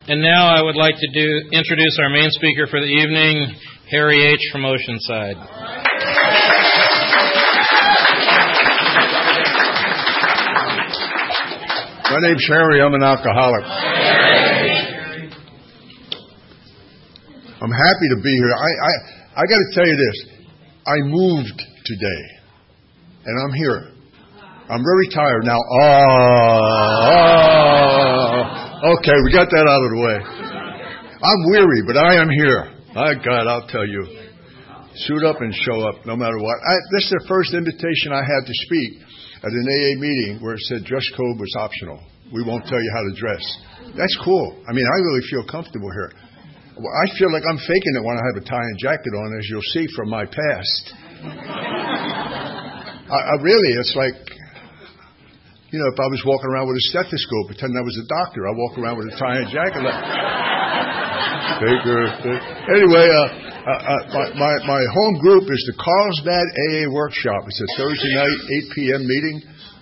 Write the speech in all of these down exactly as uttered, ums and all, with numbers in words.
And now I would like to do introduce our main speaker for the evening, Harry H. from Oceanside. My name's Harry. I'm an alcoholic. I'm happy to be here. I I, I got to tell you this. I moved today, and I'm here. I'm very tired now. Oh, oh, okay, we got that out of the way. I'm weary, but I am here. My God, I'll tell you. Suit up and show up, no matter what. I, this is the first invitation I had to speak at an A A meeting where it said dress code was optional. We won't tell you how to dress. That's cool. I mean, I really feel comfortable here. I feel like I'm faking it when I have a tie and jacket on, as you'll see from my past. I, I really, it's like, you know, if I was walking around with a stethoscope, pretending I was a doctor, I walk around with a tie and jacket like, faker, faker. Anyway, uh, uh, uh, my, my, my home group is the Carlsbad A A Workshop. It's a Thursday night, eight p.m. meeting.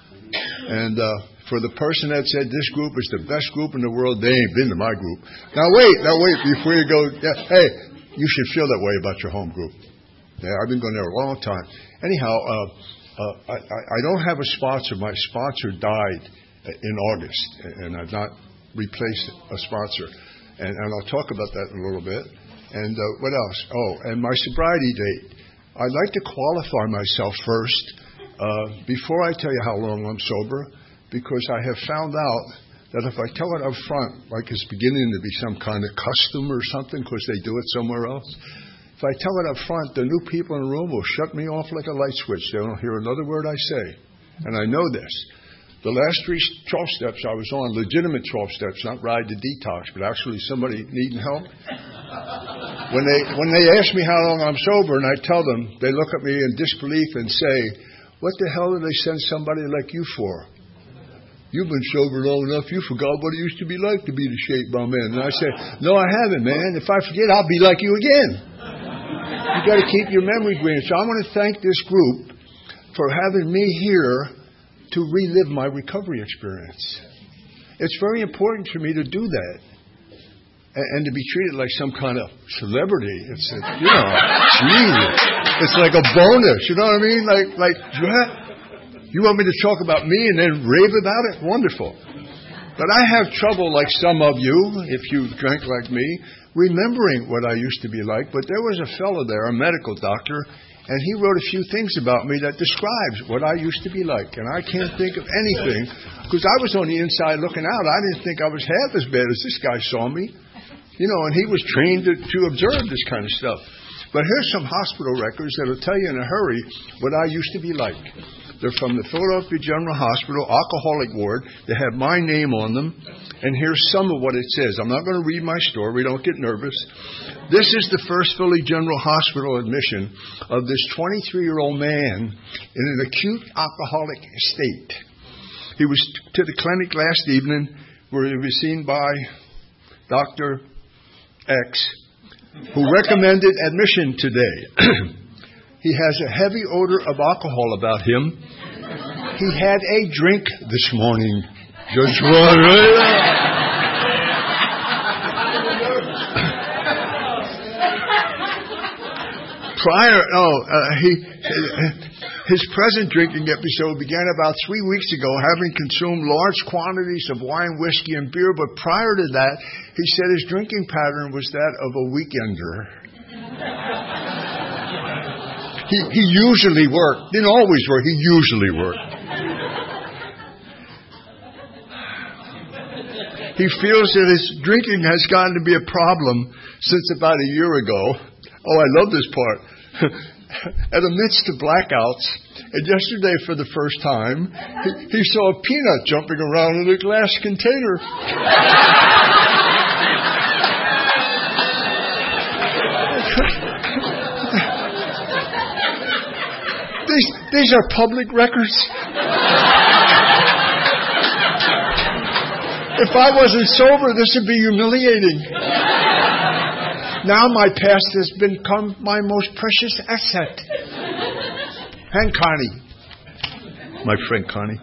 And uh, for the person that said this group is the best group in the world, they ain't been to my group. Now wait, now wait, before you go, yeah, hey, you should feel that way about your home group. Yeah, I've been going there a long time. Anyhow, uh, uh, I, I don't have a sponsor. My sponsor died in August, and I've not replaced a sponsor. And, and I'll talk about that in a little bit. And uh, what else? Oh, and my sobriety date. I'd like to qualify myself first uh, before I tell you how long I'm sober, because I have found out that if I tell it up front, like it's beginning to be some kind of custom or something because they do it somewhere else, if I tell it up front, the new people in the room will shut me off like a light switch. They don't hear another word I say. And I know this. The last three twelve steps I was on, legitimate twelve steps, not ride to detox, but actually somebody needing help. When they when they ask me how long I'm sober and I tell them, they look at me in disbelief and say, what the hell do they send somebody like you for? You've been sober long enough, you forgot what it used to be like to be the shape by man. And I say, no, I haven't, man. If I forget, I'll be like you again. You got to keep your memory green. So I want to thank this group for having me here to relive my recovery experience. It's very important for me to do that. And, and to be treated like some kind of celebrity. It's, a, you know, geez, it's like a bonus. You know what I mean? Like, like, what? You want me to talk about me and then rave about it? Wonderful. But I have trouble, like some of you, if you drank like me, remembering what I used to be like. But there was a fellow there, a medical doctor, and he wrote a few things about me that describes what I used to be like. And I can't think of anything, because I was on the inside looking out. I didn't think I was half as bad as this guy saw me. You know, and he was trained to, to observe this kind of stuff. But here's some hospital records that will tell you in a hurry what I used to be like. They're from the Philadelphia General Hospital, alcoholic ward. They have my name on them. And here's some of what it says. I'm not going to read my story. Don't get nervous. This is the first Philly General Hospital admission of this twenty-three-year-old man in an acute alcoholic state. He was to the clinic last evening where he was seen by Doctor X, who recommended admission today. He has a heavy odor of alcohol about him. He had a drink this morning. Just one, right? Prior, oh, uh, he, his present drinking episode began about three weeks ago, having consumed large quantities of wine, whiskey, and beer. But prior to that, he said his drinking pattern was that of a weekender. He, he usually worked. Didn't always work. He usually worked. He feels that his drinking has gotten to be a problem since about a year ago. Oh, I love this part. And amidst the blackouts, and yesterday for the first time, he, he saw a peanut jumping around in a glass container. These, these are public records. If I wasn't sober, this would be humiliating. Now my past has become my most precious asset. And Connie. My friend Connie.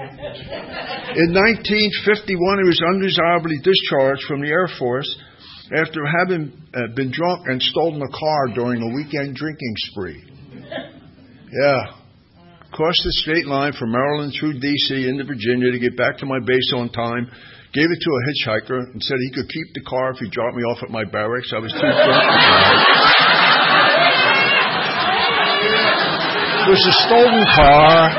In nineteen fifty-one, he was undesirably discharged from the Air Force after having uh, been drunk and stolen a car during a weekend drinking spree. Yeah. Crossed the state line from Maryland through D C into Virginia to get back to my base on time. Gave it to a hitchhiker and said he could keep the car if he dropped me off at my barracks. I was too drunk to drive. It was a stolen car.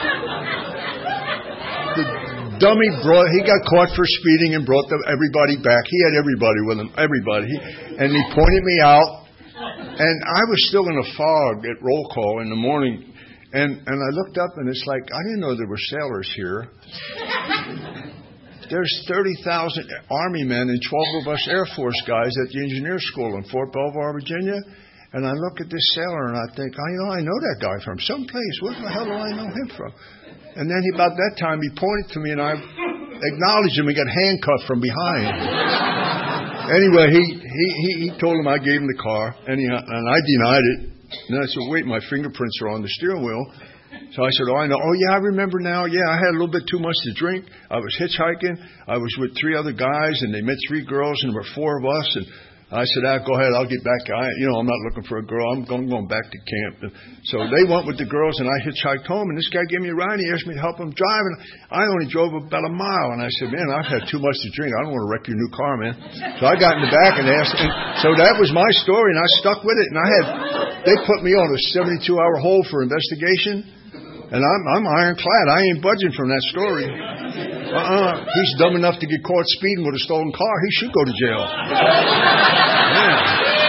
The dummy brought, he got caught for speeding and brought the, everybody back. He had everybody with him, everybody. He, and he pointed me out. And I was still in a fog at roll call in the morning. And, and I looked up and it's like, I didn't know there were sailors here. There's thirty thousand Army men and twelve of us Air Force guys at the engineer school in Fort Belvoir, Virginia. And I look at this sailor and I think, I know I know that guy from someplace. Where the hell do I know him from? And then he, about that time, he pointed to me and I acknowledged him. He got handcuffed from behind. Anyway, he, he, he, he told him I gave him the car, and, he, and I denied it. And I said, wait, my fingerprints are on the steering wheel. So I said, oh, I know. Oh, yeah, I remember now. Yeah, I had a little bit too much to drink. I was hitchhiking. I was with three other guys, and they met three girls, and there were four of us. And I said, ah, go ahead, I'll get back. I, you know, I'm not looking for a girl. I'm going, going back to camp. And so they went with the girls, and I hitchhiked home. And this guy gave me a ride. And he asked me to help him drive. And I only drove about a mile. And I said, man, I've had too much to drink. I don't want to wreck your new car, man. So I got in the back and asked. And so that was my story, and I stuck with it. And I had, they put me on a seventy-two hour hold for investigation. And I'm, I'm ironclad. I ain't budging from that story. Uh-uh. He's dumb enough to get caught speeding with a stolen car. He should go to jail. Yeah.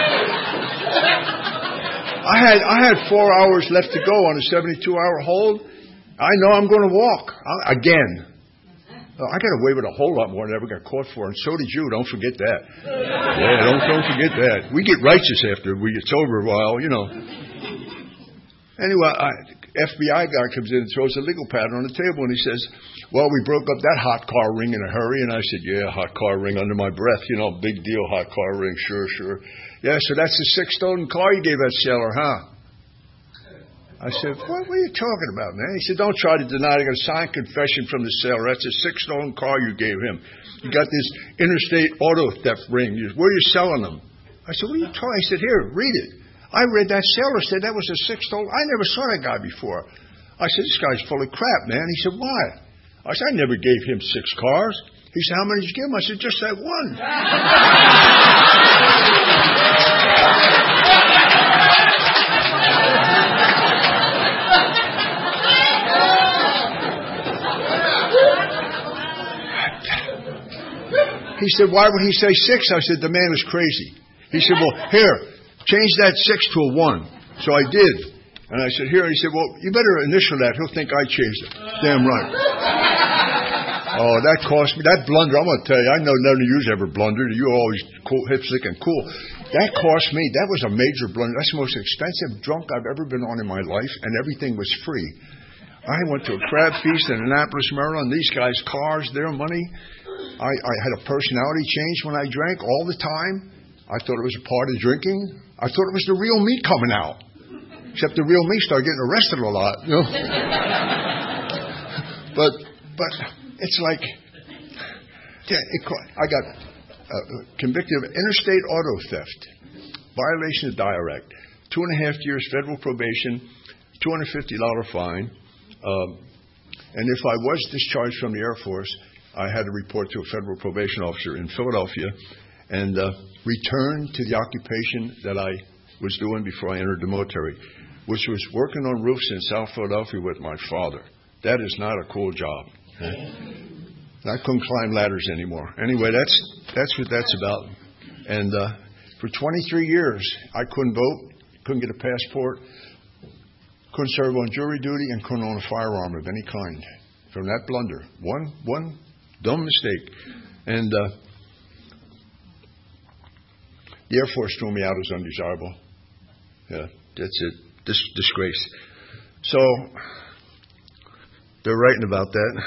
I had I had four hours left to go on a seventy-two hour hold. I know I'm going to walk I, again. Uh, I got away with a whole lot more than I ever got caught for, and so did you. Don't forget that. Yeah, don't don't forget that. We get righteous after we get sober a while, you know. Anyway, I, F B I guy comes in and throws a legal pad on the table, and he says, well, we broke up that hot car ring in a hurry. And I said, yeah, hot car ring under my breath. You know, big deal, hot car ring, sure, sure. Yeah, so that's the six stolen car you gave that sailor, huh? I said, what, what are you talking about, man? He said, don't try to deny it. I got a signed confession from the sailor. That's a six stolen car you gave him. You got this interstate auto theft ring. Where are you selling them? I said, what are you talking? He said, here, read it. I read that sailor said that was a six stolen. I never saw that guy before. I said, this guy's full of crap, man. He said, why? I said, I never gave him six cars. He said, how many did you give him? I said, just that one. He said, why would he say six? I said, the man was crazy. He said, well, here, change that six to a one. So I did. And I said, here. He said, well, you better initial that. He'll think I changed it. Damn right. Oh, that cost me. That blunder, I'm going to tell you, I know none of you ever blundered. You're always cool, hipstick and cool. That cost me. That was a major blunder. That's the most expensive drunk I've ever been on in my life, and everything was free. I went to a crab feast in Annapolis, Maryland. These guys' cars, their money. I, I had a personality change when I drank all the time. I thought it was a part of drinking. I thought it was the real me coming out. Except the real me started getting arrested a lot. You know? but but it's like, yeah, it, I got uh, convicted of interstate auto theft, violation of D I R A C, two and a half years federal probation, two hundred fifty dollars fine. Um, and if I was discharged from the Air Force, I had to report to a federal probation officer in Philadelphia and uh, return to the occupation that I was doing before I entered the military, which was working on roofs in South Philadelphia with my father. That is not a cool job. Okay? I couldn't climb ladders anymore. Anyway, that's that's what that's about. And uh, for twenty-three years, I couldn't vote, couldn't get a passport, couldn't serve on jury duty, and couldn't own a firearm of any kind. From that blunder, one one dumb mistake, and uh, the Air Force threw me out as undesirable. Yeah, that's it. This disgrace. So they're writing about that.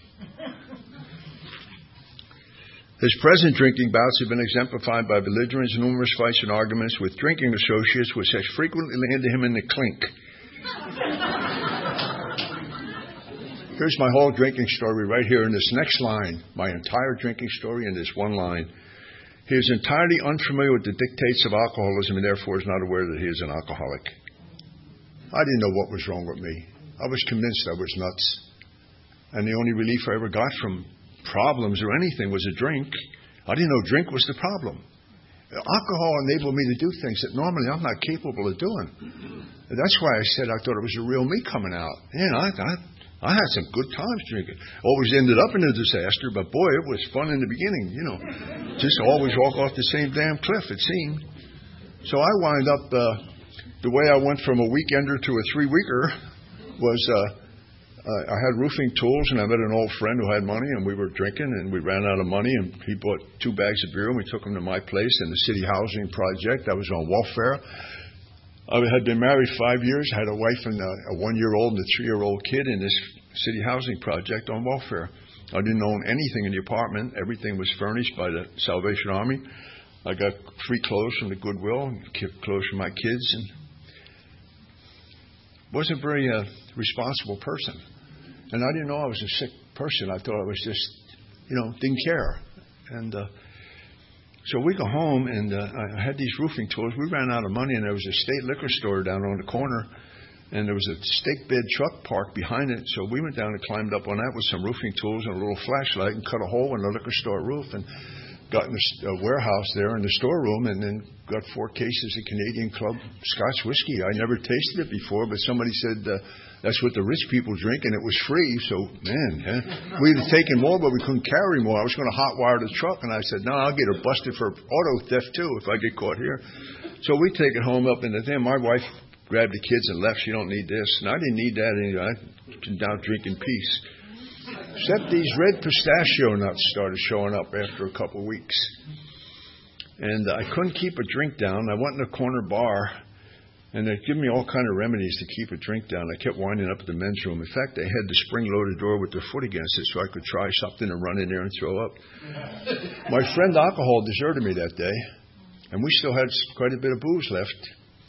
His present drinking bouts have been exemplified by belligerence, numerous fights and arguments with drinking associates, which has frequently landed him in the clink. Here's my whole drinking story right here in this next line. My entire drinking story in this one line. He is entirely unfamiliar with the dictates of alcoholism and therefore is not aware that he is an alcoholic. I didn't know what was wrong with me. I was convinced I was nuts. And the only relief I ever got from problems or anything was a drink. I didn't know drink was the problem. Alcohol enabled me to do things that normally I'm not capable of doing. And that's why I said I thought it was a real me coming out. And I, I, I had some good times drinking. Always ended up in a disaster, but boy, it was fun in the beginning, you know. Just always walk off the same damn cliff, it seemed. So I wind up, uh, the way I went from a weekender to a three-weeker was... Uh, Uh, I had roofing tools, and I met an old friend who had money, and we were drinking, and we ran out of money, and he bought two bags of beer, and we took them to my place in the city housing project. I was on welfare. I had been married five years, had a wife and a, a one-year-old and a three-year-old kid in this city housing project on welfare. I didn't own anything in the apartment. Everything was furnished by the Salvation Army. I got free clothes from the Goodwill, and clothes for my kids, and wasn't a very uh, responsible person. And I didn't know I was a sick person. I thought I was just, you know, didn't care. And uh, so we go home, and uh, I had these roofing tools. We ran out of money, and there was a state liquor store down on the corner, and there was a stake bed truck parked behind it. So we went down and climbed up on that with some roofing tools and a little flashlight and cut a hole in the liquor store roof and got in the uh, warehouse there in the storeroom and then got four cases of Canadian Club Scotch whiskey. I never tasted it before, but somebody said uh, that's what the rich people drink, and it was free. So, man, eh? We'd have taken more, but we couldn't carry more. I was going to hotwire the truck, and I said, no, I'll get her busted for auto theft, too, if I get caught here. So we take it home up in the thing. My wife grabbed the kids and left. She don't need this. And I didn't need that anyway. I can now drink in peace. Except these red pistachio nuts started showing up after a couple of weeks. And I couldn't keep a drink down. I went in a corner bar, and they'd give me all kind of remedies to keep a drink down. I kept winding up at the men's room. In fact, they had the spring-loaded door with their foot against it so I could try something and run in there and throw up. My friend alcohol deserted me that day, and we still had quite a bit of booze left.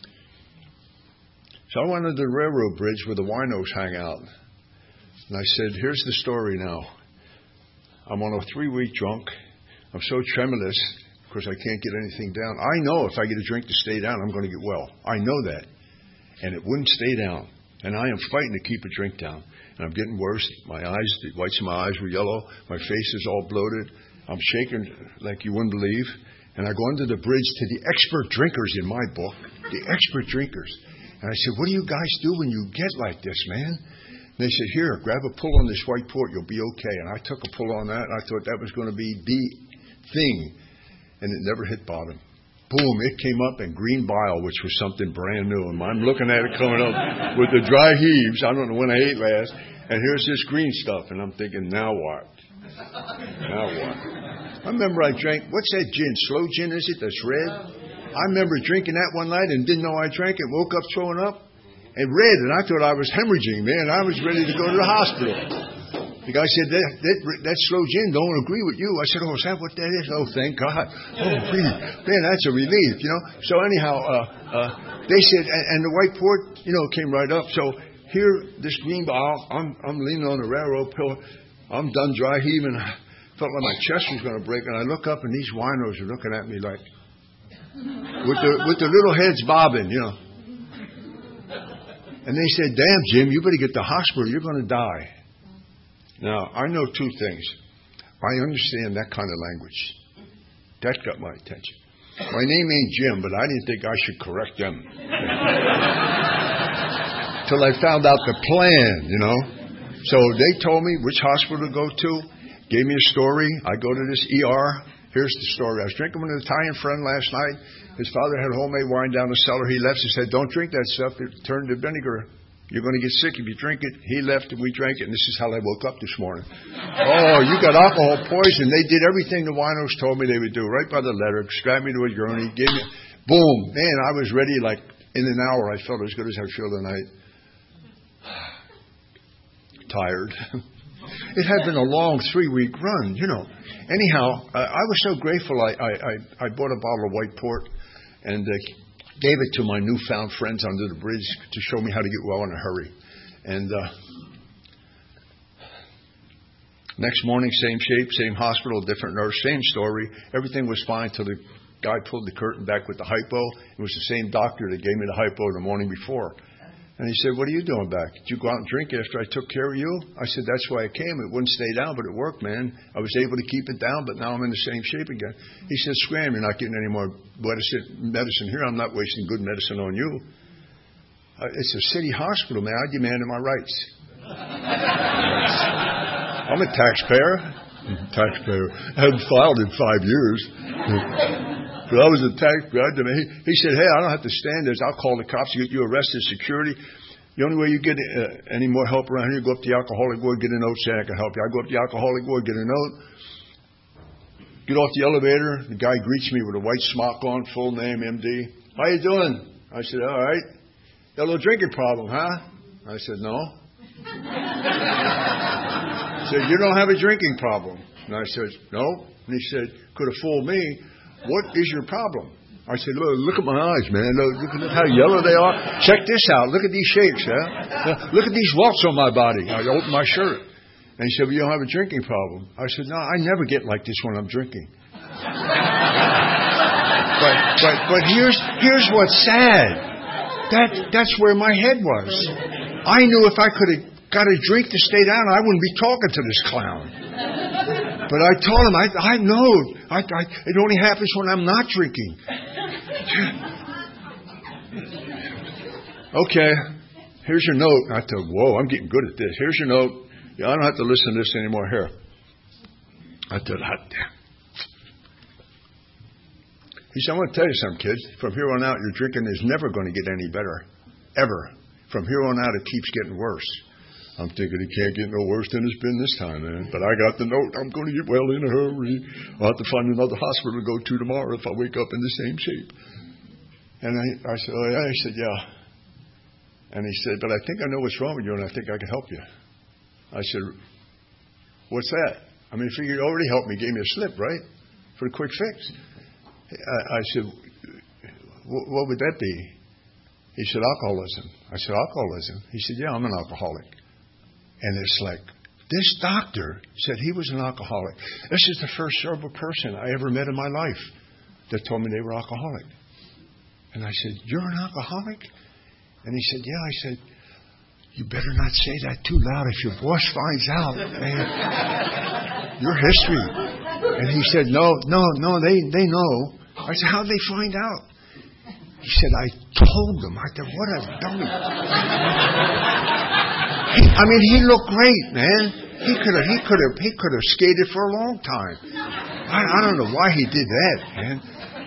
So I went under the railroad bridge where the winos hang out. And I said, here's the story now. I'm on a three-week drunk. I'm so tremulous because I can't get anything down. I know if I get a drink to stay down, I'm going to get well. I know that. And it wouldn't stay down. And I am fighting to keep a drink down. And I'm getting worse. My eyes, the whites of my eyes were yellow. My face is all bloated. I'm shaking like you wouldn't believe. And I go under the bridge to the expert drinkers in my book, the expert drinkers. And I said, what do you guys do when you get like this, man? And they said, here, grab a pull on this white port. You'll be okay. And I took a pull on that, and I thought that was going to be the thing. And it never hit bottom. Boom, it came up in green bile, which was something brand new. And I'm looking at it coming up with the dry heaves. I don't know when I ate last. And here's this green stuff. And I'm thinking, now what? Now what? I remember I drank, what's that gin? Slow gin, is it? That's red? I remember drinking that one night and didn't know I drank it. Woke up throwing up. And red, and I thought I was hemorrhaging, man. I was ready to go to the hospital. The guy said, that, that, that slow gin don't agree with you. I said, oh, is that what that is? Oh, thank God. Oh, man, that's a relief, you know. So anyhow, uh, uh, they said, and, and the white port, you know, came right up. So here, this green bottle, I'm, I'm leaning on the railroad pillar. I'm done dry heaving. I felt like my chest was going to break. And I look up, and these winos are looking at me like, with the, with the little heads bobbing, you know. And they said, damn, Jim, you better get to the hospital. You're going to die. Now, I know two things. I understand that kind of language. That got my attention. My name ain't Jim, but I didn't think I should correct them. Till I found out the plan, you know. So they told me which hospital to go to, gave me a story. I go to this E R. Here's the story. I was drinking with an Italian friend last night. His father had homemade wine down the cellar. He left. He said, don't drink that stuff. It turned to vinegar. You're going to get sick if you drink it. He left and we drank it. And this is how I woke up this morning. Oh, you got alcohol poison. They did everything the winos told me they would do. Right by the letter. Strapped me to a gurney. Gave me, boom. Man, I was ready like in an hour. I felt as good as I feel tonight. Tired. It had been a long three-week run, you know. Anyhow, uh, I was so grateful. I, I, I, I bought a bottle of white port and uh, gave it to my newfound friends under the bridge to show me how to get well in a hurry. And uh, Next morning, same shape, same hospital, different nurse, same story. Everything was fine till the guy pulled the curtain back with the hypo. It was the same doctor that gave me the hypo the morning before. And he said, what are you doing back? Did you go out and drink after I took care of you? I said, that's why I came. It wouldn't stay down, but it worked, man. I was able to keep it down, but now I'm in the same shape again. He said, scram, you're not getting any more medicine here. I'm not wasting good medicine on you. Uh, it's a city hospital, man. I demanded my rights. I'm a taxpayer. Taxpayer. I hadn't filed in five years. But I was a taxpayer. He, he said, hey, I don't have to stand there. I'll call the cops to get you arrested, security. The only way you get uh, any more help around here, go up to the alcoholic ward, get a note saying I can help you. I go up to the alcoholic ward, get a note. Get off the elevator. The guy greets me with a white smock on, full name, M D. How you doing? I said, all right. Got a little drinking problem, huh? I said, no. He said, you don't have a drinking problem. And I said, no. And he said, could have fooled me. What is your problem? I said, look, look at my eyes, man. Look, look at how yellow they are. Check this out. Look at these shapes, huh? Look at these welts on my body. I opened my shirt. And he said, well, you don't have a drinking problem. I said, no, I never get like this when I'm drinking. but but but here's here's what's sad. That that's where my head was. I knew if I could have got a drink to stay down, I wouldn't be talking to this clown. But I told him, I, I know. I, I, it only happens when I'm not drinking. Okay, here's your note. I thought, whoa, I'm getting good at this. Here's your note. Yeah, I don't have to listen to this anymore. Here. I thought, hot damn. He said, I want to tell you something, kids. From here on out, your drinking is never going to get any better. Ever. From here on out, it keeps getting worse. I'm thinking it can't get no worse than it's been this time, man. But I got the note. I'm going to get well in a hurry. I'll have to find another hospital to go to tomorrow if I wake up in the same shape. And I, I said, oh, yeah. He said, yeah. And he said, but I think I know what's wrong with you, and I think I can help you. I said, what's that? I mean, if you already helped me, gave me a slip, right? For a quick fix. I, I said, what would that be? He said, alcoholism. I said, alcoholism? He said, yeah, I'm an alcoholic. And it's like, this doctor said he was an alcoholic. This is the first sober person I ever met in my life that told me they were alcoholic. And I said, you're an alcoholic? And he said, yeah. I said, you better not say that too loud. If your boss finds out, man, your history. And he said, no, no, no, they, they know. I said, how'd they find out? He said, I told them. I said, what a dummy. I mean, he looked great, man. He could have, he could have, he could have skated for a long time. I, I don't know why he did that, man.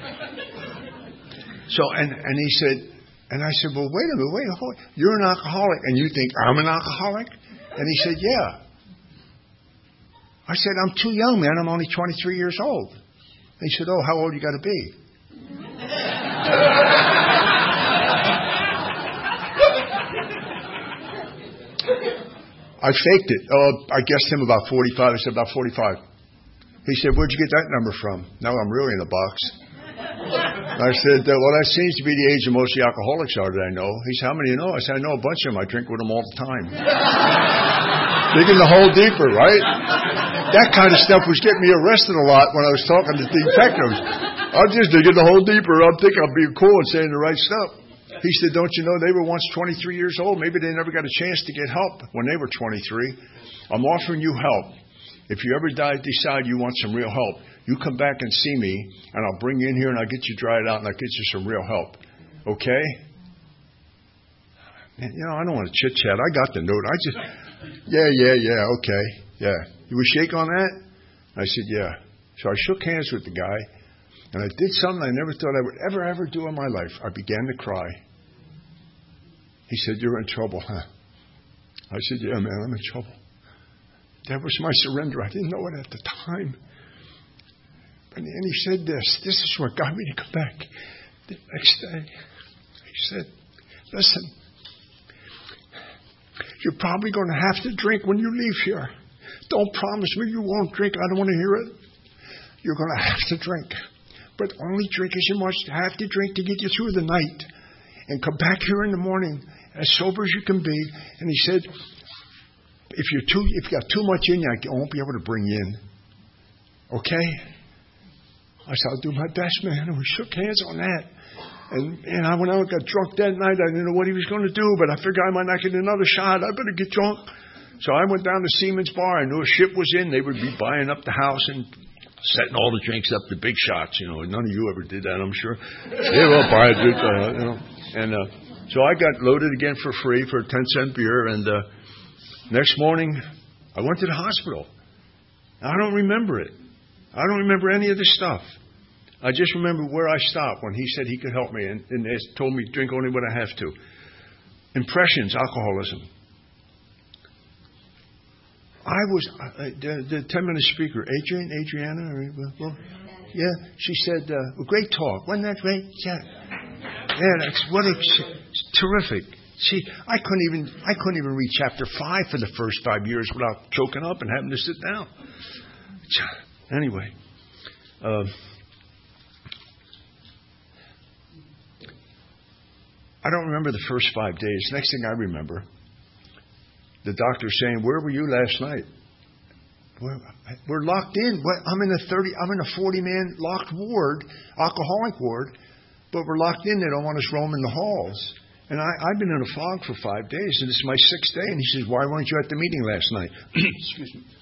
So, and and he said, and I said, well, wait a minute, wait a minute. You're an alcoholic, and you think I'm an alcoholic? And he said, yeah. I said, I'm too young, man. I'm only twenty-three years old. And he said, oh, how old you got to be? I faked it. Oh, I guessed him about forty-five. I said, about forty-five. He said, where'd you get that number from? Now I'm really in a box. I said, well, that seems to be the age of most of the alcoholics are that I know. He said, how many do you know? I said, I know a bunch of them. I drink with them all the time. Digging the hole deeper, right? That kind of stuff was getting me arrested a lot when I was talking to detectives. I'm just digging the hole deeper. I'm thinking I'm being cool and saying the right stuff. He said, don't you know they were once twenty-three years old? Maybe they never got a chance to get help when they were twenty-three. I'm offering you help. If you ever decide you want some real help, you come back and see me, and I'll bring you in here, and I'll get you dried out, and I'll get you some real help. Okay? Man, you know, I don't want to chit-chat. I got the note. I just, yeah, yeah, yeah, okay, yeah. You would shake on that? I said, yeah. So I shook hands with the guy, and I did something I never thought I would ever, ever do in my life. I began to cry. He said, you're in trouble, huh? I said, yeah, man, I'm in trouble. That was my surrender. I didn't know it at the time. And he said this. This is what got me to come back the next day. He said, listen, you're probably going to have to drink when you leave here. Don't promise me you won't drink. I don't want to hear it. You're going to have to drink. But only drink as you must have to drink to get you through the night. And come back here in the morning as sober as you can be. And he said, if you're too, if you got too much in you, I won't be able to bring you in. Okay? I said, I'll do my best, man. And we shook hands on that. And, and I went out and got drunk that night. I didn't know what he was going to do, but I figured I might not get another shot. I better get drunk. So I went down to Siemens Bar. I knew a ship was in. They would be buying up the house and setting all the drinks up to big shots. You know, none of you ever did that, I'm sure. They were all buying drinks, uh, you know. And uh, so I got loaded again for free for a ten cent beer. And uh, next morning, I went to the hospital. I don't remember it. I don't remember any of this stuff. I just remember where I stopped when he said he could help me and, and they told me drink only when I have to. Impressions, alcoholism. I was uh, the, the ten-minute speaker, Adrian, Adriana, well, yeah. She said, uh, well, "Great talk, wasn't that great?" Yeah, yeah. That's what a terrific. See, I couldn't even I couldn't even read chapter five for the first five years without choking up and having to sit down. Anyway. Uh, I don't remember the first five days. Next thing I remember, the doctor saying, "Where were you last night?" We're, we're locked in. I'm in a thirty. I'm in a forty-man locked ward, alcoholic ward, but we're locked in. They don't want us roaming the halls. And I, I've been in a fog for five days, and this is my sixth day. And he says, "Why weren't you at the meeting last night?" Excuse me.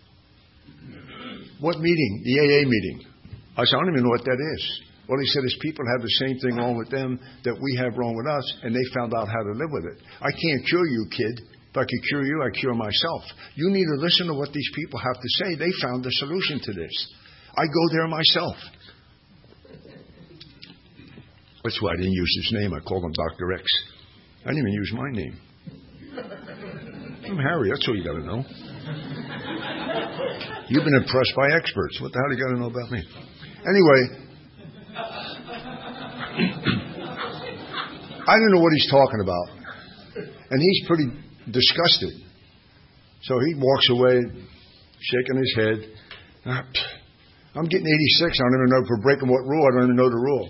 What meeting? The A A meeting. I said, "I don't even know what that is." Well, he said his people have the same thing wrong with them that we have wrong with us, and they found out how to live with it. I can't cure you, kid. If I could cure you, I cure myself. You need to listen to what these people have to say. They found the solution to this. I go there myself. That's why I didn't use his name. I called him Doctor X. I didn't even use my name. I'm Harry. That's all you got to know. You've been impressed by experts. What the hell do you got to know about me? Anyway, I don't know what he's talking about. And he's pretty disgusted. So he walks away, shaking his head. I'm getting eighty-six. I don't even know if we're breaking what rule. I don't even know the rule.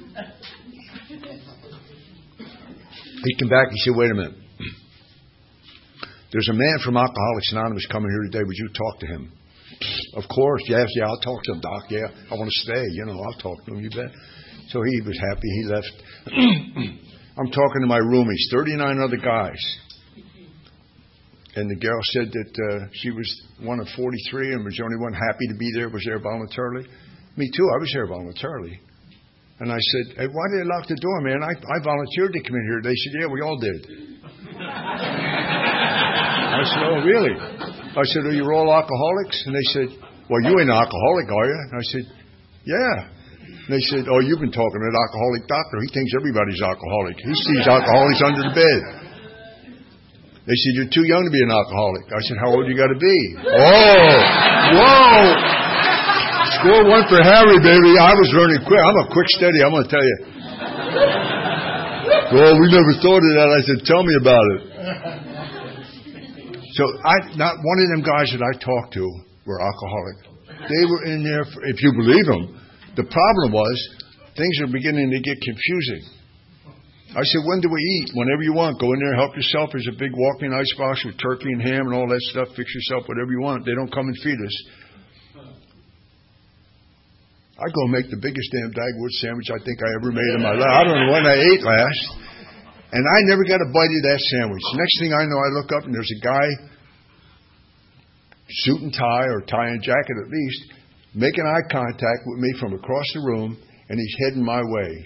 He came back. He said, "Wait a minute. There's a man from Alcoholics Anonymous coming here today. Would you talk to him?" "Of course. Yes, yeah, I'll talk to him, Doc. Yeah, I want to stay. You know, I'll talk to him. You bet." So he was happy. He left. I'm talking to my roomies, thirty-nine other guys. And the girl said that uh, she was one of forty-three and was the only one happy to be there, was there voluntarily. Me too. I was there voluntarily. And I said, "Hey, why did they lock the door, man? I, I volunteered to come in here." They said, "Yeah, we all did." I said, "Oh, really?" I said, "Are you all alcoholics?" And they said, "Well, you ain't an alcoholic, are you?" And I said, "Yeah." And they said, "Oh, you've been talking to an alcoholic doctor. He thinks everybody's alcoholic. He sees alcoholics under the bed." They said, "You're too young to be an alcoholic." I said, "How old you got to be?" Oh, whoa. Score one for Harry, baby. I was learning quick. I'm a quick steady, I'm going to tell you. "Well, we never thought of that." I said, "Tell me about it." So I, not one of them guys that I talked to were alcoholic. They were in there, for, if you believe them. The problem was, things are beginning to get confusing. I said, "When do we eat?" "Whenever you want. Go in there, help yourself. There's a big walk-in icebox with turkey and ham and all that stuff. Fix yourself whatever you want. They don't come and feed us." I go make the biggest damn Dagwood sandwich I think I ever made in my life. I don't know when I ate last. And I never got a bite of that sandwich. Next thing I know, I look up and there's a guy, suit and tie, or tie and jacket at least, making eye contact with me from across the room, and he's heading my way.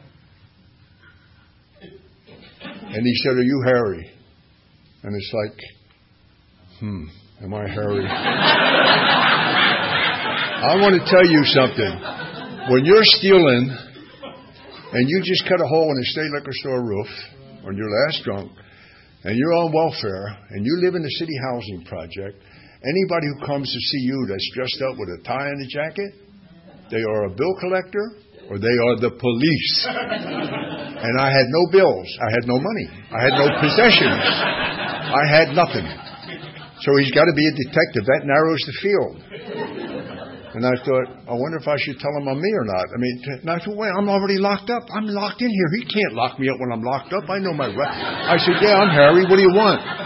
And he said, "Are you Harry?" And it's like, hmm, am I Harry? I want to tell you something. When you're stealing and you just cut a hole in a state liquor store roof on your last drunk, and you're on welfare, and you live in the city housing project, anybody who comes to see you that's dressed up with a tie and a jacket, they are a bill collector or they are the police. And I had no bills. I had no money. I had no possessions. I had nothing. So he's got to be a detective. That narrows the field. And I thought, I wonder if I should tell him I'm me or not. I mean, and I thought, wait, I'm already locked up. I'm locked in here. He can't lock me up when I'm locked up. I know my right. I said, "Yeah, I'm Harry. What do you want?"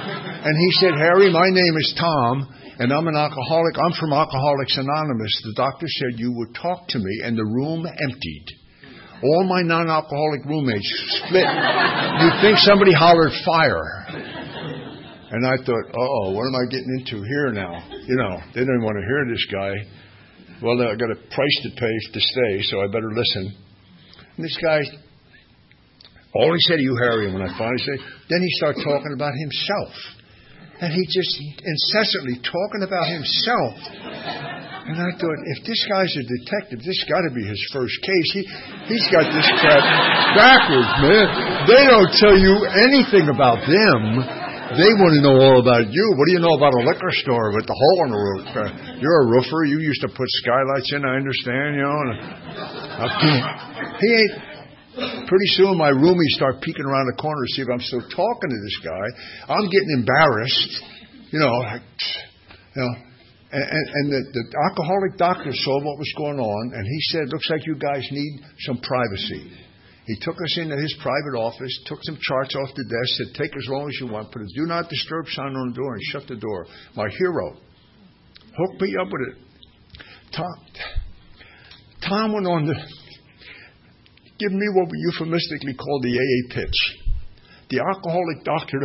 And he said, Harry, my name is Tom, and I'm an alcoholic. I'm from Alcoholics Anonymous. The doctor said you would talk to me, and the room emptied. All my non-alcoholic roommates split. You'd think somebody hollered fire. And I thought, uh-oh, what am I getting into here now? You know, they didn't want to hear this guy. Well, I got a price to pay to stay, so I better listen. And this guy, all he said to you, Harry, and when I finally said, then he started talking about himself. And he just incessantly talking about himself. And I thought, if this guy's a detective, this got to be his first case. He, he's got this crap backwards, man. They don't tell you anything about them. They want to know all about you. What do you know about a liquor store with the hole in the roof? Uh, you're a roofer. You used to put skylights in, I understand, you know. And, uh, he ain't... Pretty soon my roomies start peeking around the corner to see if I'm still talking to this guy. I'm getting embarrassed. You know, like, you know. And, and, and the, the alcoholic doctor saw what was going on, and he said, looks like you guys need some privacy. He took us into his private office, took some charts off the desk, said, take as long as you want, put a do not disturb sign on the door, and shut the door. My hero hooked me up with it. Tom, Tom went on to give me what we euphemistically call the A A pitch. The alcoholic doctor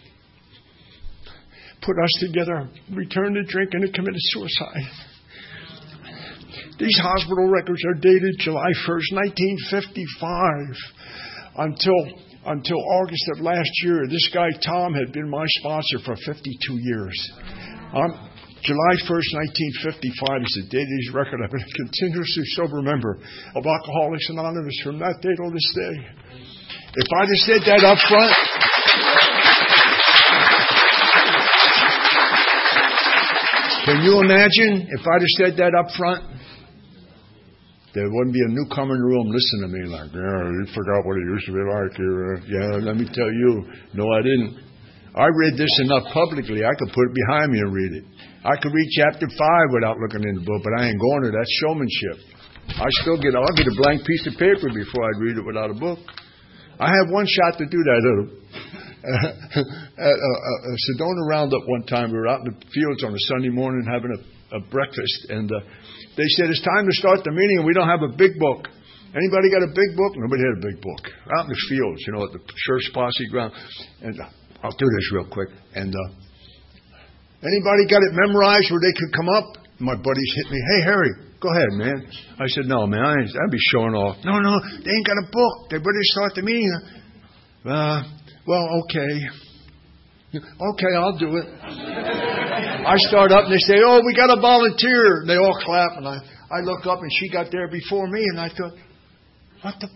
put us together, returned to drinking, and committed suicide. These hospital records are dated July first, nineteen fifty-five. Until until August of last year, this guy Tom had been my sponsor for fifty-two years. Um, July first, nineteen fifty-five is the date of his record. I've been a continuously sober member of Alcoholics Anonymous from that date on this day. If I'd have said that up front, can you imagine if I'd have said that up front? There wouldn't be a newcomer in the room listening to me like, yeah, you forgot what it used to be like here. Yeah, let me tell you. No, I didn't. I read this enough publicly, I could put it behind me and read it. I could read chapter five without looking in the book, but I ain't going to. That's showmanship. I still get, I'll get a blank piece of paper before I'd read it without a book. I had one shot to do that. At a, a, a Sedona Roundup one time, we were out in the fields on a Sunday morning having a, a breakfast, and uh, they said, it's time to start the meeting, and we don't have a big book. Anybody got a big book? Nobody had a big book. Out in the fields, you know, at the church posse ground. And uh, I'll do this real quick. And uh, anybody got it memorized where they could come up? My buddies hit me. Hey, Harry, go ahead, man. I said, no, man, I ain't, I'd be showing off. No, no, they ain't got a book. They better start the meeting. Uh, well, okay. Okay, I'll do it. I start up and they say, oh, we got a volunteer. And they all clap. And I, I look up and she got there before me. And I thought, what the?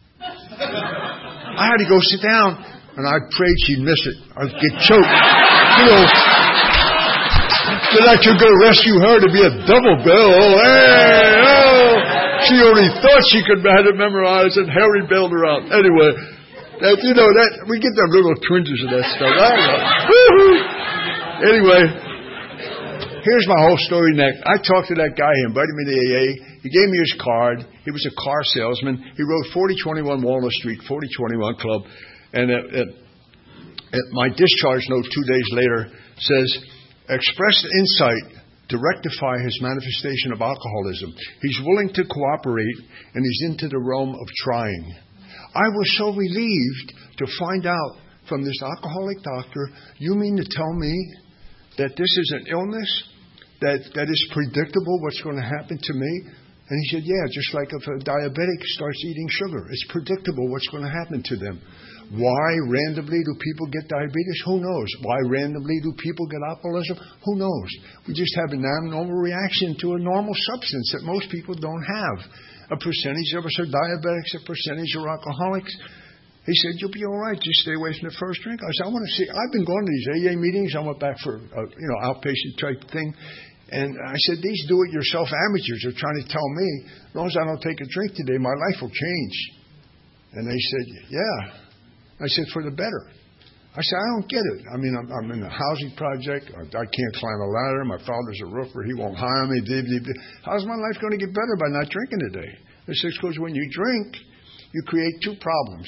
I had to go sit down. And I prayed she'd miss it. I'd get choked. You know, that I could go rescue her to be a double bill. Oh, hey, oh. She only thought she could have it memorized, and Harry bailed her out. Anyway, that, you know, that we get them little twinges of that stuff. I know. Anyway, here's my whole story next. I talked to that guy. He invited me to A A. He gave me his card. He was a car salesman. He wrote forty twenty-one Walnut Street, forty twenty-one Club. And at, at, at my discharge note two days later says, expressed insight to rectify his manifestation of alcoholism. He's willing to cooperate, and he's into the realm of trying. I was so relieved to find out from this alcoholic doctor, you mean to tell me that this is an illness, that, that is predictable what's going to happen to me? And he said, yeah, just like if a diabetic starts eating sugar. It's predictable what's going to happen to them. Why randomly do people get diabetes? Who knows? Why randomly do people get alcoholism? Who knows? We just have an abnormal reaction to a normal substance that most people don't have. A percentage of us are diabetics, a percentage are alcoholics. He said, you'll be all right. Just stay away from the first drink. I said, I want to see. I've been going to these A A meetings. I went back for a you know outpatient type thing. And I said, these do-it-yourself amateurs are trying to tell me, as long as I don't take a drink today, my life will change. And they said, yeah. I said, for the better. I said, I don't get it. I mean, I'm, I'm in a housing project. I, I can't climb a ladder. My father's a roofer. He won't hire me. How's my life going to get better by not drinking today? They said, because when you drink, you create two problems.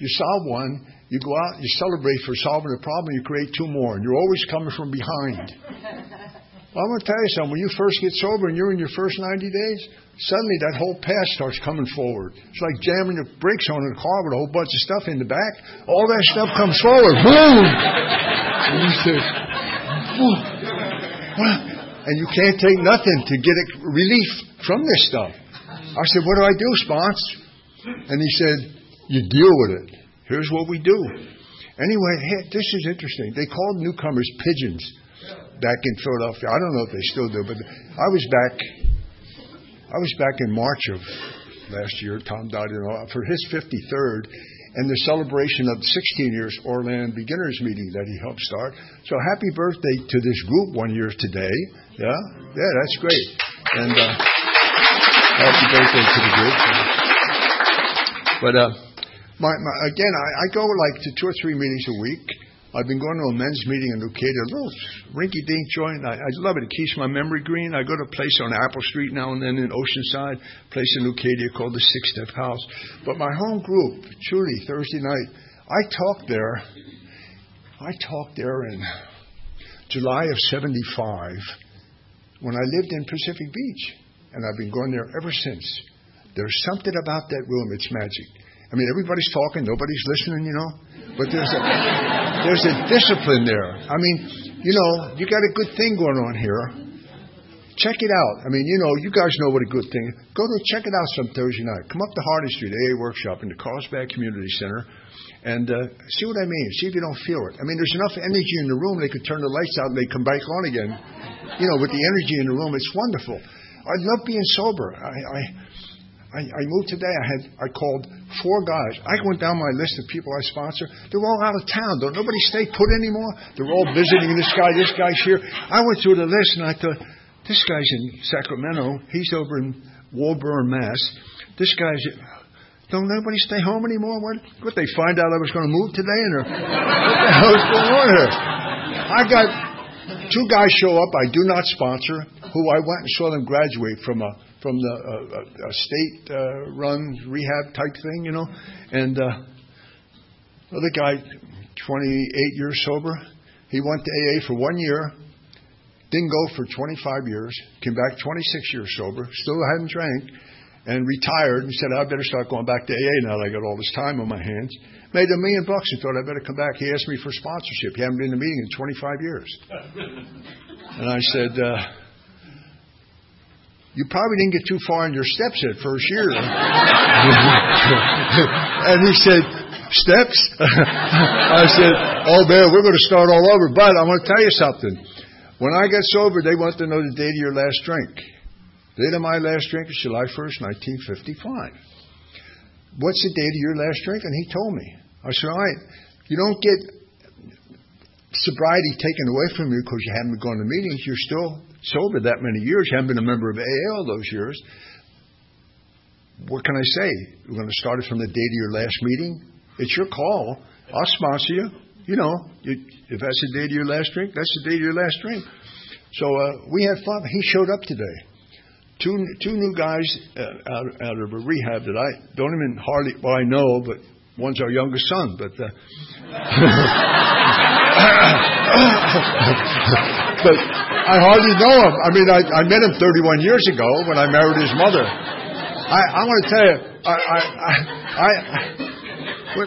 You solve one, you go out, you celebrate for solving a problem, you create two more, and you're always coming from behind. Well, I'm going to tell you something. When you first get sober and you're in your first ninety days, suddenly that whole past starts coming forward. It's like jamming the brakes on a car with a whole bunch of stuff in the back. All that stuff comes forward. Boom! And you say, what? And you can't take nothing to get a relief from this stuff. I said, what do I do, Spons? And he said, you deal with it. Here's what we do. Anyway, hey, this is interesting. They called newcomers pigeons back in Philadelphia. I don't know if they still do, but I was back. I was back in March of last year. Tom died in, for his fifty-third and the celebration of sixteen years Orland Beginners Meeting that he helped start. So happy birthday to this group one year today. Yeah, yeah, that's great. And uh, happy birthday to the group. But uh, my, my, again, I, I go like to two or three meetings a week. I've been going to a men's meeting in New Caney, a little rinky-dink joint. I, I love it. It keeps my memory green. I go to a place on Apple Street now and then in Oceanside, a place in New Caney called the Six Step House. But my home group, truly, Thursday night, I talked there. I talked there in July of seventy-five when I lived in Pacific Beach. And I've been going there ever since. There's something about that room. It's magic. I mean, everybody's talking. Nobody's listening, you know. But there's a, there's a discipline there. I mean, you know, you got a good thing going on here. Check it out. I mean, you know, you guys know what a good thing is. Go to check it out some Thursday night. Come up to Harding Street, A A Workshop in the Carlsbad Community Center, and uh, see what I mean. See if you don't feel it. I mean, there's enough energy in the room. They could turn the lights out and they come back on again. You know, with the energy in the room, it's wonderful. I love being sober. I... I I, I moved today. I had I called four guys. I went down my list of people I sponsor. They're all out of town. Don't nobody stay put anymore. They're all visiting this guy. This guy's here. I went through the list and I thought, this guy's in Sacramento. He's over in Woburn, Mass. This guy's. Don't nobody stay home anymore? What? What? They find out I was going to move today, and what the hell is going on here? I got two guys show up. I do not sponsor. Who I went and saw them graduate from a. from the uh, a state-run uh, rehab type thing, you know. And uh, another guy, twenty-eight years sober, he went to A A for one year, didn't go for twenty-five years, came back twenty-six years sober, still hadn't drank, and retired and said, I better start going back to A A now that I got all this time on my hands. Made a million bucks and thought I better come back. He asked me for sponsorship. He hadn't been in a meeting in twenty-five years. And I said... Uh, You probably didn't get too far in your steps that first year. And he said, steps? I said, oh, man, we're going to start all over. But I want to tell you something. When I got sober, they wanted to know the date of your last drink. The date of my last drink is July first, nineteen fifty-five. What's the date of your last drink? And he told me. I said, all right, you don't get sobriety taken away from you because you haven't been going to meetings. You're still sober that many years. You haven't been a member of A A all those years. What can I say? We're going to start it from the date of your last meeting. It's your call. I'll sponsor you. You know, you, if that's the date of your last drink, that's the date of your last drink. So uh, we had fun. He showed up today. Two two new guys uh, out, out of a rehab that I don't even hardly, well, I know, but one's our youngest son. But uh, but I hardly know him. I mean, I, I met him thirty-one years ago when I married his mother. I, I want to tell you, I, I, I, I, what,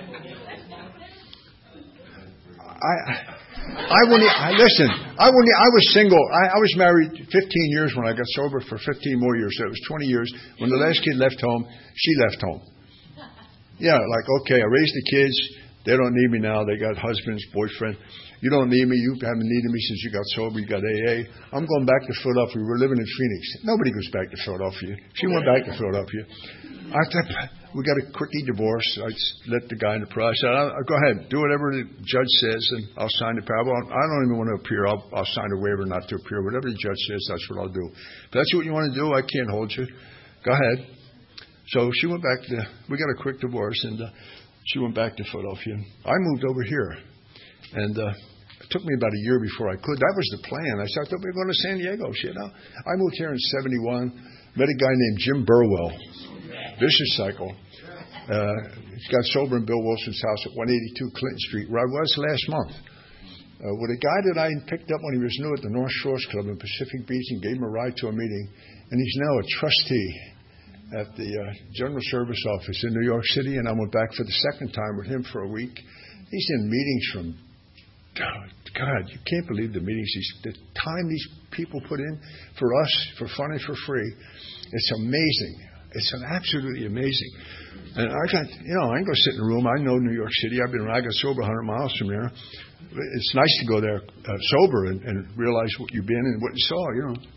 I, I wouldn't. I, listen, I wouldn't. I was single. I, I was married fifteen years when I got sober for fifteen more years. So it was twenty years. When the last kid left home, she left home. Yeah, like okay, I raised the kids. They don't need me now. They got husbands, boyfriend. You don't need me. You haven't needed me since you got sober. You got A A. I'm going back to Philadelphia. We're living in Phoenix. Nobody goes back to Philadelphia. She went back to Philadelphia. I thought, we got a quickie divorce. I let the guy in the press. I said, I'll, go ahead. Do whatever the judge says, and I'll sign the paper. I don't even want to appear. I'll, I'll sign a waiver not to appear. Whatever the judge says, that's what I'll do. If that's what you want to do, I can't hold you. Go ahead. So she went back to, we got a quick divorce, and uh, she went back to Philadelphia. I moved over here, and uh, it took me about a year before I could. That was the plan. I said, I thought we were going to San Diego. She said, no. I moved here in seventy-one, met a guy named Jim Burwell, Vicious Cycle. Uh, he got sober in Bill Wilson's house at one eighty-two Clinton Street, where I was last month, uh, with a guy that I picked up when he was new at the North Shores Club in Pacific Beach and gave him a ride to a meeting, and he's now a trustee at the uh, General Service Office in New York City, and I went back for the second time with him for a week. He's in meetings from, God, God you can't believe the meetings, he's, the time these people put in for us, for fun and for free. It's amazing. It's an absolutely amazing. And I got, you know, I can go sit in a room. I know New York City. I've been, I got sober one hundred miles from there. It's nice to go there uh, sober and, and realize what you've been and what you saw, you know.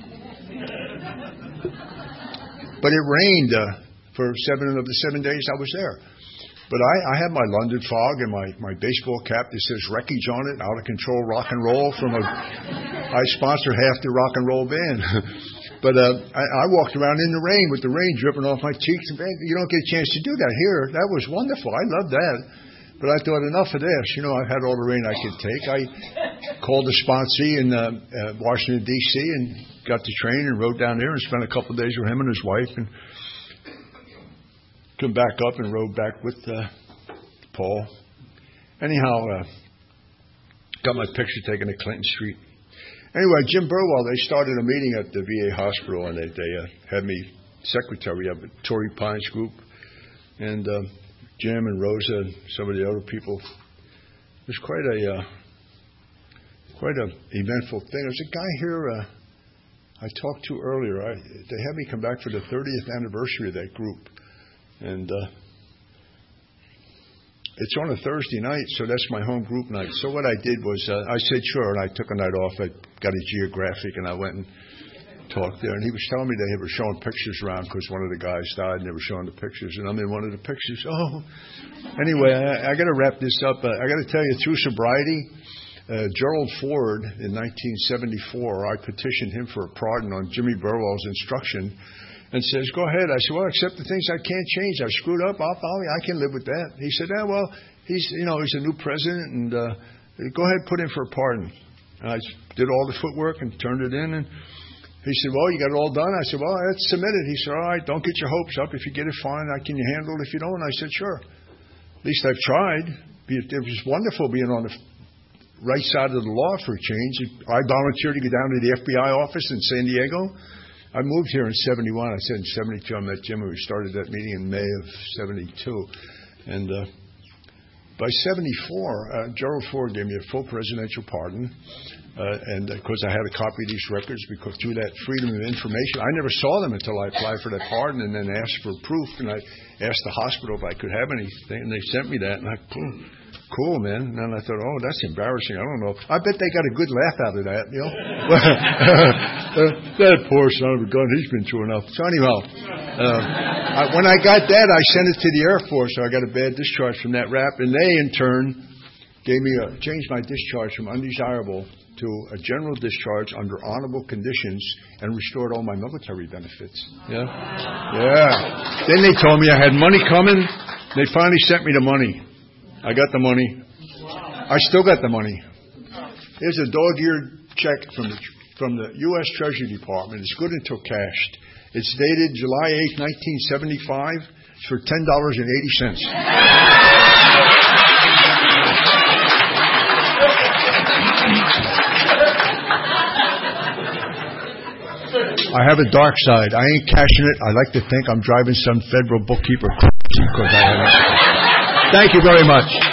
But it rained uh, for seven of the seven days I was there. But I, I had my London fog and my, my baseball cap that says wreckage on it, out of control rock and roll from a, I sponsor half the rock and roll band. But uh, I, I walked around in the rain with the rain dripping off my cheeks. And you don't get a chance to do that here. That was wonderful. I loved that. But I thought, enough of this. You know, I've had all the rain I could take. I called the sponsee in uh, uh, Washington, D C, and got the train and rode down there and spent a couple of days with him and his wife. And come back up and rode back with uh, Paul. Anyhow, uh, got my picture taken at Clinton Street. Anyway, Jim Burwell, they started a meeting at the V A hospital, and they, they uh, had me secretary of the Torrey Pines group. And uh, Jim and Rosa and some of the other people. It was quite a uh, quite an eventful thing. There's a guy here uh, I talked to earlier. I, they had me come back for the thirtieth anniversary of that group. And uh, it's on a Thursday night, so that's my home group night. So what I did was uh, I said, sure, and I took a night off. I got a Geographic, and I went and talked there. And he was telling me they were showing pictures around because one of the guys died, and they were showing the pictures. And I'm in one of the pictures. Oh, anyway, I, I got to wrap this up. Uh, I got to tell you, through sobriety, uh, Gerald Ford in nineteen seventy-four, I petitioned him for a pardon on Jimmy Burwell's instruction. And says, go ahead. I said, well, except the things I can't change. I screwed up. I'll, I'll, I can live with that. He said, yeah, well, he's, you know, he's a new president, and uh, go ahead, put in for a pardon. And I did all the footwork and turned it in. And he said, well, you got it all done? I said, well, let's submit it. He said, all right, don't get your hopes up. If you get it, fine. I can handle it. If you don't, I said, sure. At least I've tried. It was wonderful being on the right side of the law for a change. I volunteered to go down to the F B I office in San Diego. I moved here in seventy-one. I said in seventy-two I met Jim, and we started that meeting in May of seventy-two. And uh, by seventy-four, uh, Gerald Ford gave me a full presidential pardon. Uh, and of course, I had a copy of these records because through that freedom of information, I never saw them until I applied for that pardon and then asked for proof. And I asked the hospital if I could have anything, and they sent me that. And I, boom, cool, man. And then I thought, oh, that's embarrassing. I don't know. I bet they got a good laugh out of that, you know. That poor son of a gun, he's been through enough. So anyhow, uh, I, when I got that, I sent it to the Air Force. So I got a bad discharge from that rap, and they in turn gave me a changed my discharge from undesirable to a general discharge under honorable conditions and restored all my military benefits. Yeah? Yeah. Then they told me I had money coming. They finally sent me the money. I got the money. I still got the money. Here's a dog-eared check from the, from the U S Treasury Department. It's good until cashed. It's dated July eighth, nineteen seventy-five. It's for ten dollars and eighty cents. I have a dark side. I ain't cashing it. I like to think I'm driving some federal bookkeeper crazy because I haven't. Thank you very much.